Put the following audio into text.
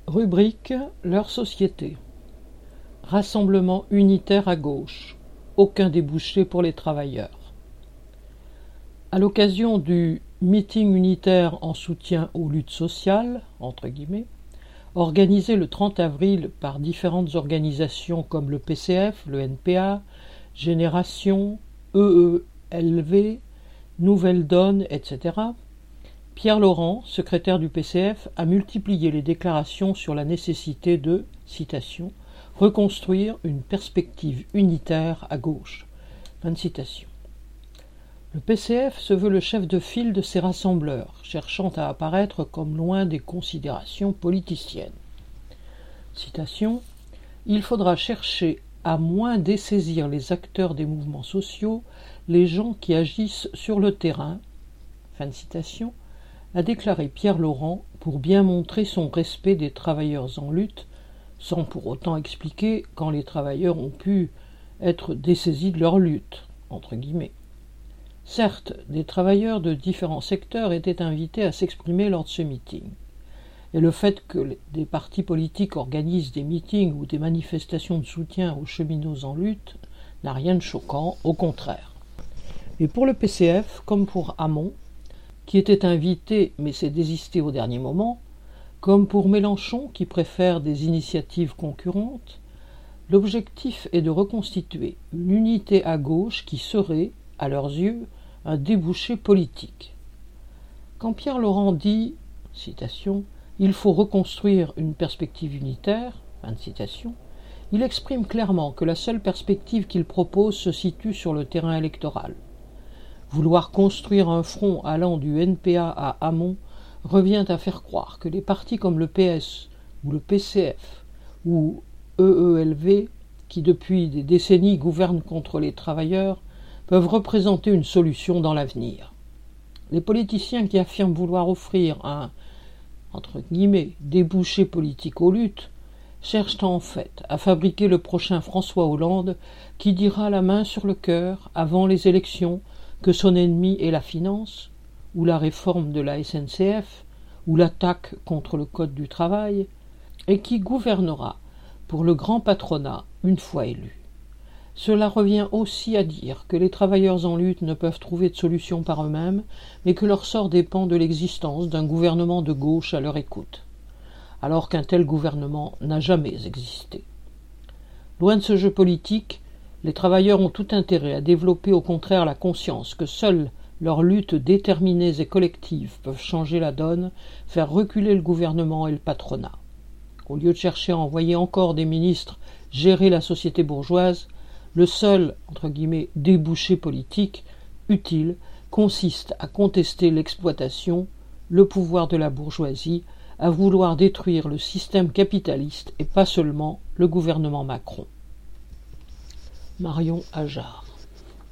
Rubrique leur société. Rassemblement unitaire à gauche. Aucun débouché pour les travailleurs. À l'occasion du meeting unitaire en soutien aux luttes sociales, entre guillemets, organisé le 30 avril par différentes organisations comme le PCF, le NPA, Génération, EELV, Nouvelle Donne, etc., Pierre Laurent, secrétaire du PCF, a multiplié les déclarations sur la nécessité de, citation, « reconstruire une perspective unitaire à gauche ». Fin de citation. Le PCF se veut le chef de file de ces rassembleurs, cherchant à apparaître comme loin des considérations politiciennes. Citation, « Il faudra chercher à moins dessaisir les acteurs des mouvements sociaux, les gens qui agissent sur le terrain ». Fin de citation, a déclaré Pierre Laurent pour bien montrer son respect des travailleurs en lutte, sans pour autant expliquer quand les travailleurs ont pu être dessaisis de leur lutte, entre guillemets. Certes, des travailleurs de différents secteurs étaient invités à s'exprimer lors de ce meeting. Et le fait que des partis politiques organisent des meetings ou des manifestations de soutien aux cheminots en lutte n'a rien de choquant, au contraire. Et pour le PCF, comme pour Hamon, qui était invité mais s'est désisté au dernier moment, comme pour Mélenchon qui préfère des initiatives concurrentes, l'objectif est de reconstituer une unité à gauche qui serait, à leurs yeux, un débouché politique. Quand Pierre Laurent dit, citation, « il faut reconstruire une perspective unitaire », fin de citation, il exprime clairement que la seule perspective qu'il propose se situe sur le terrain électoral. Vouloir construire un front allant du NPA à Hamon revient à faire croire que les partis comme le PS ou le PCF ou EELV, qui depuis des décennies gouvernent contre les travailleurs, peuvent représenter une solution dans l'avenir. Les politiciens qui affirment vouloir offrir un, entre guillemets, débouché politique aux luttes, cherchent en fait à fabriquer le prochain François Hollande qui dira la main sur le cœur, avant les élections, que son ennemi est la finance, ou la réforme de la SNCF, ou l'attaque contre le Code du travail, et qui gouvernera pour le grand patronat une fois élu. Cela revient aussi à dire que les travailleurs en lutte ne peuvent trouver de solution par eux-mêmes, mais que leur sort dépend de l'existence d'un gouvernement de gauche à leur écoute, alors qu'un tel gouvernement n'a jamais existé. Loin de ce jeu politique, les travailleurs ont tout intérêt à développer au contraire la conscience que seules leurs luttes déterminées et collectives peuvent changer la donne, faire reculer le gouvernement et le patronat. Au lieu de chercher à envoyer encore des ministres gérer la société bourgeoise, le seul, entre guillemets, débouché politique utile consiste à contester l'exploitation, le pouvoir de la bourgeoisie, à vouloir détruire le système capitaliste et pas seulement le gouvernement Macron. Marion Ajard.